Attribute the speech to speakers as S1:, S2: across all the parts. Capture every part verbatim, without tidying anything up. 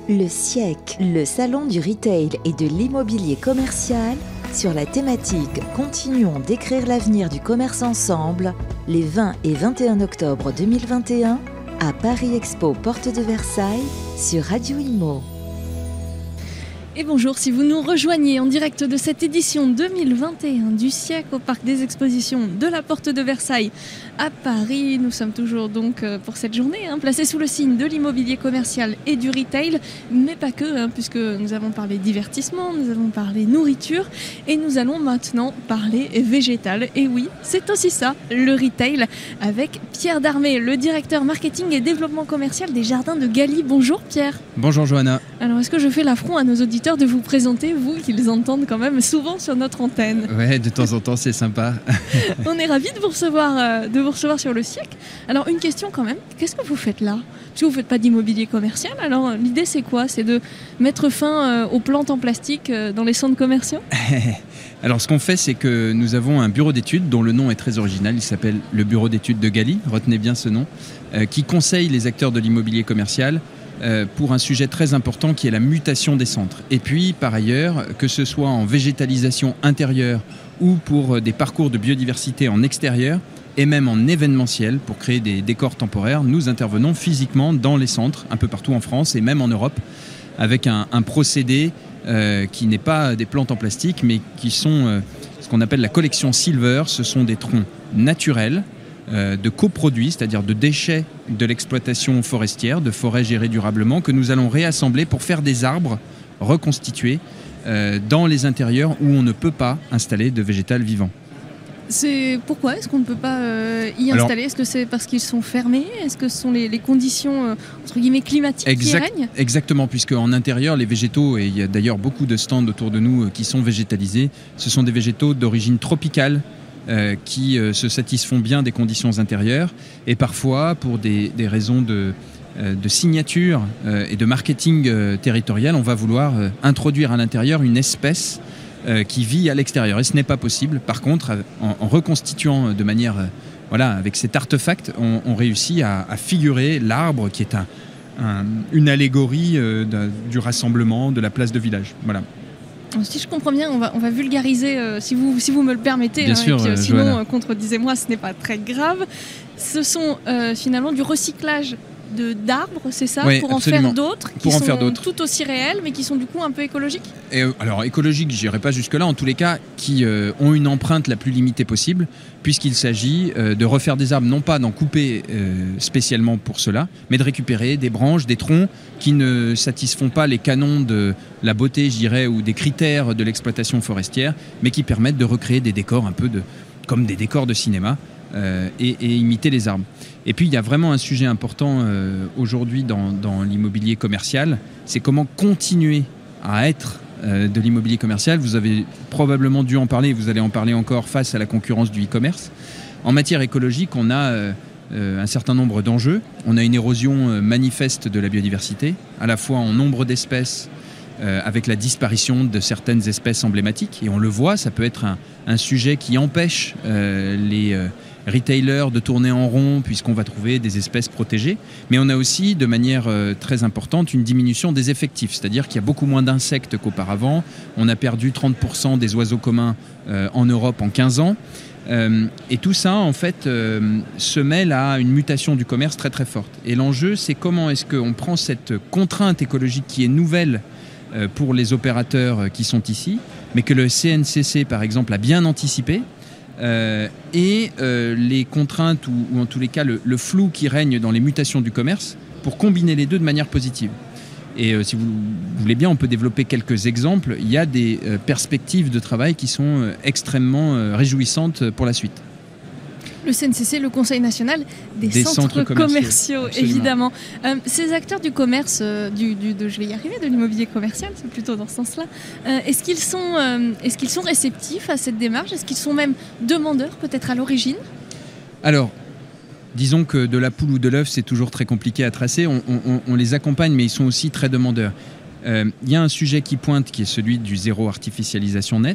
S1: Le siècle, le salon du retail et de l'immobilier commercial sur la thématique « Continuons d'écrire l'avenir du commerce ensemble » les vingt et vingt et un octobre deux mille vingt et un à Paris Expo Porte de Versailles sur Radio Imo.
S2: Et bonjour, si vous nous rejoignez en direct de cette édition deux mille vingt et un du siècle au Parc des Expositions de la Porte de Versailles à Paris. Nous sommes toujours donc pour cette journée hein, placés sous le signe de l'immobilier commercial et du retail, mais pas que, hein, puisque nous avons parlé divertissement, nous avons parlé nourriture et nous allons maintenant parler végétal. Et oui, c'est aussi ça, le retail, avec Pierre Darmé, le directeur marketing et développement commercial des Jardins de Galie. Bonjour Pierre.
S3: Bonjour Johanna.
S2: Alors est-ce que je fais l'affront à nos auditeurs de vous présenter, vous, qu'ils entendent quand même souvent sur notre antenne?
S3: Ouais, de temps en temps, c'est sympa.
S2: On est ravis de vous recevoir, euh, de vous recevoir sur le siècle. Alors, une question quand même, qu'est-ce que vous faites là? Parce que vous ne faites pas d'immobilier commercial, alors l'idée c'est quoi? C'est de mettre fin euh, aux plantes en plastique euh, dans les centres commerciaux?
S3: Alors, ce qu'on fait, c'est que nous avons un bureau d'études dont le nom est très original. Il s'appelle le bureau d'études de Galie, retenez bien ce nom, euh, qui conseille les acteurs de l'immobilier commercial Euh, pour un sujet très important qui est la mutation des centres. Et puis, par ailleurs, que ce soit en végétalisation intérieure ou pour des parcours de biodiversité en extérieur, et même en événementiel, pour créer des décors temporaires, nous intervenons physiquement dans les centres, un peu partout en France et même en Europe, avec un, un procédé euh, qui n'est pas des plantes en plastique, mais qui sont euh, ce qu'on appelle la collection Silver. Ce sont des troncs naturels, Euh, de coproduits, c'est-à-dire de déchets de l'exploitation forestière, de forêts gérées durablement, que nous allons réassembler pour faire des arbres reconstitués euh, dans les intérieurs où on ne peut pas installer de végétal vivant.
S2: C'est pourquoi est-ce qu'on ne peut pas euh, y installer? Alors, est-ce que c'est parce qu'ils sont fermés? Est-ce que ce sont les, les conditions euh, entre guillemets climatiques
S3: exact,
S2: qui règnent?
S3: Exactement, puisque en intérieur, les végétaux, et il y a d'ailleurs beaucoup de stands autour de nous euh, qui sont végétalisés, ce sont des végétaux d'origine tropicale, Euh, qui euh, se satisfont bien des conditions intérieures, et parfois pour des, des raisons de, euh, de signature euh, et de marketing euh, territorial, on va vouloir euh, introduire à l'intérieur une espèce euh, qui vit à l'extérieur, et ce n'est pas possible. Par contre, en, en reconstituant de manière, euh, voilà, avec cet artefact, on, on réussit à, à figurer l'arbre qui est un, un, une allégorie euh, de, du rassemblement de la place de village. Voilà.
S2: Si je comprends bien, on va, on va vulgariser, euh, si, vous, si vous me le permettez.
S3: Bien
S2: hein,
S3: sûr,
S2: et puis, euh,
S3: euh,
S2: sinon,
S3: Johanna.
S2: euh, contredisez-moi, ce n'est pas très grave. Ce sont euh, finalement du recyclage de, d'arbres, c'est ça?
S3: Oui,
S2: pour en
S3: absolument.
S2: faire d'autres, qui
S3: Pour en
S2: sont
S3: faire d'autres.
S2: tout aussi réels, mais qui sont du coup un peu écologiques?
S3: Et, euh, alors écologique, je n'irai pas jusque-là, en tous les cas, qui euh, ont une empreinte la plus limitée possible, puisqu'il s'agit euh, de refaire des arbres, non pas d'en couper euh, spécialement pour cela, mais de récupérer des branches, des troncs qui ne satisfont pas les canons de la beauté, je dirais, ou des critères de l'exploitation forestière, mais qui permettent de recréer des décors un peu de, comme des décors de cinéma, euh, et, et imiter les arbres. Et puis, il y a vraiment un sujet important euh, aujourd'hui dans, dans l'immobilier commercial, c'est comment continuer à être euh, de l'immobilier commercial. Vous avez probablement dû en parler, vous allez en parler encore face à la concurrence du e-commerce. En matière écologique, on a euh, euh, un certain nombre d'enjeux. On a une érosion euh, manifeste de la biodiversité, à la fois en nombre d'espèces, euh, avec la disparition de certaines espèces emblématiques. Et on le voit, ça peut être un, un sujet qui empêche euh, les... Euh, retailers de tourner en rond puisqu'on va trouver des espèces protégées, mais on a aussi de manière euh, très importante une diminution des effectifs, c'est-à-dire qu'il y a beaucoup moins d'insectes qu'auparavant. On a perdu trente pour cent des oiseaux communs euh, en Europe en quinze ans, euh, et tout ça en fait euh, se mêle à une mutation du commerce très très forte. Et l'enjeu, c'est comment est-ce qu'on prend cette contrainte écologique qui est nouvelle euh, pour les opérateurs qui sont ici, mais que le C N C C par exemple a bien anticipé. Euh, et euh, les contraintes ou, ou en tous les cas le, le flou qui règne dans les mutations du commerce pour combiner les deux de manière positive. Et euh, si vous voulez bien, on peut développer quelques exemples. Il y a des euh, perspectives de travail qui sont euh, extrêmement euh, réjouissantes pour la suite.
S2: Le C N C C, le Conseil national des,
S3: des
S2: centres,
S3: centres
S2: commerciaux,
S3: commerciaux
S2: évidemment. Euh, ces acteurs du commerce, euh, du, du, de, je vais y arriver, de l'immobilier commercial, c'est plutôt dans ce sens-là, euh, est-ce qu'ils sont, euh, est-ce qu'ils sont réceptifs à cette démarche? Est-ce qu'ils sont même demandeurs, peut-être à l'origine?
S3: Alors, disons que de la poule ou de l'œuf, c'est toujours très compliqué à tracer. On, on, on les accompagne, mais ils sont aussi très demandeurs. Il euh, y a un sujet qui pointe, qui est celui du zéro artificialisation nette.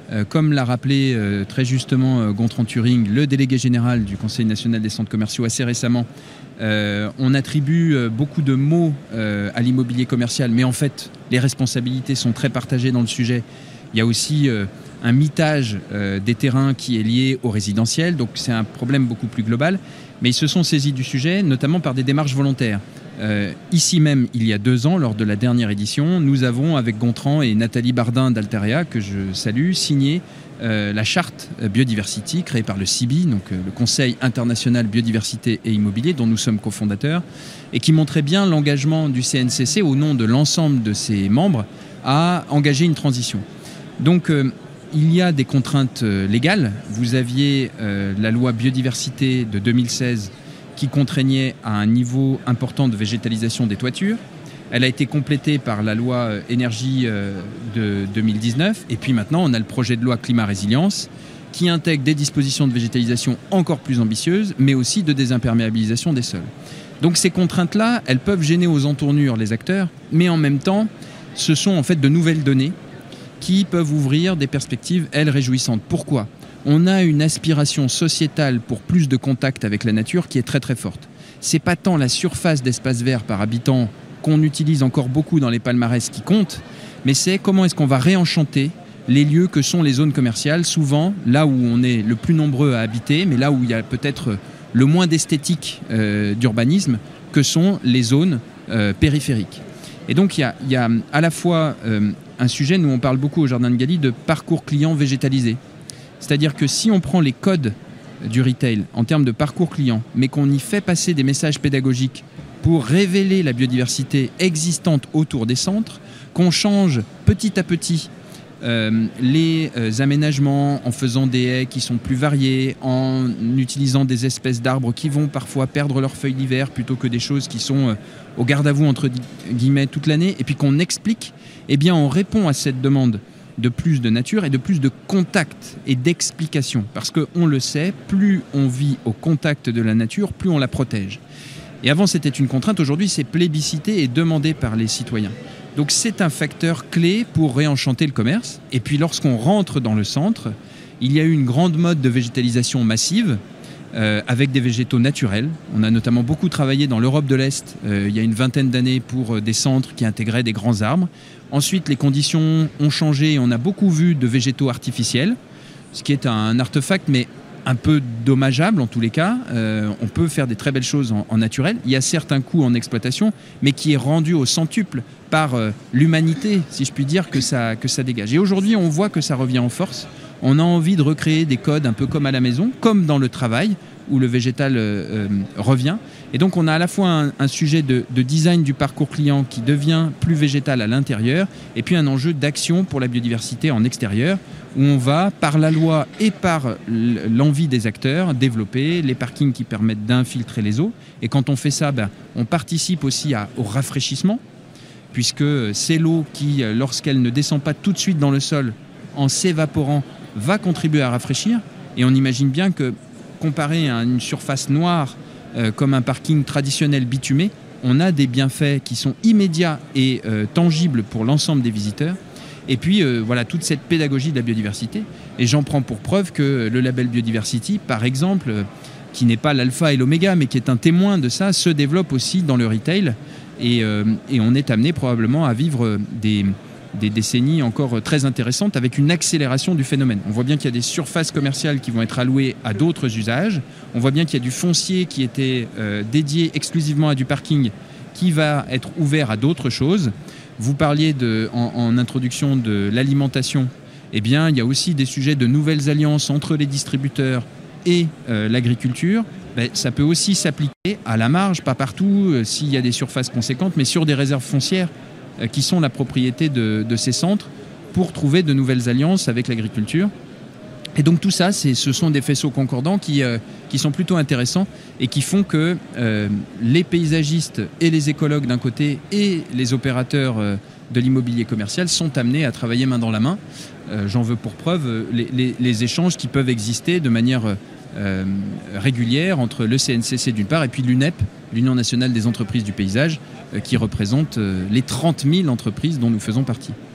S3: Euh, comme l'a rappelé euh, très justement euh, Gontran Turing, le délégué général du Conseil national des centres commerciaux assez récemment, euh, on attribue euh, beaucoup de mots euh, à l'immobilier commercial, mais en fait, les responsabilités sont très partagées dans le sujet. Il y a aussi euh, un mitage euh, des terrains qui est lié au résidentiel, donc c'est un problème beaucoup plus global. Mais ils se sont saisis du sujet, notamment par des démarches volontaires. Euh, ici même, il y a deux ans, lors de la dernière édition, nous avons, avec Gontran et Nathalie Bardin d'Altaria, que je salue, signé euh, la charte Biodiversity créée par le C I B I, donc euh, le Conseil international biodiversité et immobilier, dont nous sommes cofondateurs, et qui montrait bien l'engagement du C N C C, au nom de l'ensemble de ses membres, à engager une transition. Donc, euh, il y a des contraintes euh, légales. Vous aviez euh, la loi biodiversité de deux mille seize qui contraignait à un niveau important de végétalisation des toitures. Elle a été complétée par la loi euh, énergie euh, de deux mille dix-neuf. Et puis maintenant, on a le projet de loi climat résilience qui intègre des dispositions de végétalisation encore plus ambitieuses, mais aussi de désimperméabilisation des sols. Donc ces contraintes-là, elles peuvent gêner aux entournures les acteurs, mais en même temps, ce sont en fait de nouvelles données qui peuvent ouvrir des perspectives, elles, réjouissantes. Pourquoi ? On a une aspiration sociétale pour plus de contact avec la nature qui est très très forte. C'est pas tant la surface d'espace vert par habitant qu'on utilise encore beaucoup dans les palmarès qui compte, mais c'est comment est-ce qu'on va réenchanter les lieux que sont les zones commerciales, souvent là où on est le plus nombreux à habiter, mais là où il y a peut-être le moins d'esthétique euh, d'urbanisme, que sont les zones euh, périphériques. Et donc il y a, il y a à la fois euh, un sujet, nous on parle beaucoup au Jardin de Galie, de parcours client végétalisé. C'est-à-dire que si on prend les codes du retail en termes de parcours client, mais qu'on y fait passer des messages pédagogiques pour révéler la biodiversité existante autour des centres, qu'on change petit à petit euh, les euh, aménagements en faisant des haies qui sont plus variées, en utilisant des espèces d'arbres qui vont parfois perdre leurs feuilles l'hiver plutôt que des choses qui sont euh, au garde-à-vous entre guillemets toute l'année, et puis qu'on explique, eh bien on répond à cette demande de plus de nature et de plus de contact et d'explication. Parce qu'on le sait, plus on vit au contact de la nature, plus on la protège. Et avant, c'était une contrainte. Aujourd'hui, c'est plébiscité et demandé par les citoyens. Donc c'est un facteur clé pour réenchanter le commerce. Et puis lorsqu'on rentre dans le centre, il y a eu une grande mode de végétalisation massive euh, avec des végétaux naturels. On a notamment beaucoup travaillé dans l'Europe de l'Est euh, il y a une vingtaine d'années pour euh, des centres qui intégraient des grands arbres. Ensuite, les conditions ont changé et on a beaucoup vu de végétaux artificiels, ce qui est un artefact, mais un peu dommageable en tous les cas. Euh, on peut faire des très belles choses en, en naturel. Il y a certains coûts en exploitation, mais qui est rendu au centuple par euh, l'humanité, si je puis dire, que ça, que ça dégage. Et aujourd'hui, on voit que ça revient en force. On a envie de recréer des codes un peu comme à la maison, comme dans le travail, où le végétal euh, euh, revient. Et donc on a à la fois un, un sujet de, de design du parcours client qui devient plus végétal à l'intérieur, et puis un enjeu d'action pour la biodiversité en extérieur, où on va, par la loi et par l'envie des acteurs, développer les parkings qui permettent d'infiltrer les eaux. Et quand on fait ça, ben, on participe aussi à, au rafraîchissement, puisque c'est l'eau qui, lorsqu'elle ne descend pas tout de suite dans le sol, en s'évaporant, va contribuer à rafraîchir. Et on imagine bien que, comparé à une surface noire euh, comme un parking traditionnel bitumé, on a des bienfaits qui sont immédiats et euh, tangibles pour l'ensemble des visiteurs. Et puis euh, voilà toute cette pédagogie de la biodiversité. Et j'en prends pour preuve que le label Biodiversity, par exemple, euh, qui n'est pas l'alpha et l'oméga, mais qui est un témoin de ça, se développe aussi dans le retail. Et, euh, et on est amené probablement à vivre des... des décennies encore très intéressantes avec une accélération du phénomène. On voit bien qu'il y a des surfaces commerciales qui vont être allouées à d'autres usages. On voit bien qu'il y a du foncier qui était euh, dédié exclusivement à du parking qui va être ouvert à d'autres choses. Vous parliez de, en, en introduction de l'alimentation. Eh bien, il y a aussi des sujets de nouvelles alliances entre les distributeurs et euh, l'agriculture. Ben, ça peut aussi s'appliquer à la marge, pas partout, euh, s'il y a des surfaces conséquentes, mais sur des réserves foncières qui sont la propriété de, de ces centres pour trouver de nouvelles alliances avec l'agriculture. Et donc tout ça, c'est, ce sont des faisceaux concordants qui, euh, qui sont plutôt intéressants et qui font que euh, les paysagistes et les écologues d'un côté et les opérateurs euh, de l'immobilier commercial sont amenés à travailler main dans la main. Euh, j'en veux pour preuve les, les, les échanges qui peuvent exister de manière euh, régulière entre le C N C C d'une part et puis l'U N E P, l'Union nationale des entreprises du paysage, qui représente les trente mille entreprises dont nous faisons partie.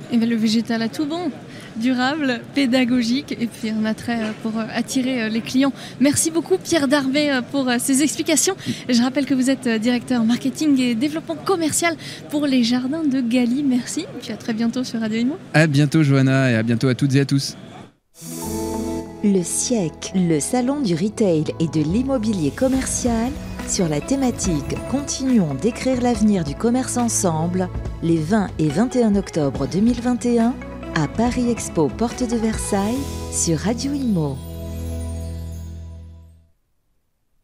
S2: Et bien, le végétal a tout bon. Durable, pédagogique et puis un attrait pour attirer les clients. Merci beaucoup Pierre Darbet pour ces explications. Je rappelle que vous êtes directeur marketing et développement commercial pour les jardins de Galie. Merci et puis à très bientôt sur Radio Imo.
S3: À bientôt Johanna et à bientôt à toutes et à tous.
S1: Le siècle, le salon du retail et de l'immobilier commercial sur la thématique « Continuons d'écrire l'avenir du commerce ensemble » les vingt et vingt et un octobre deux mille vingt et un à Paris Expo Porte de Versailles sur Radio Imo.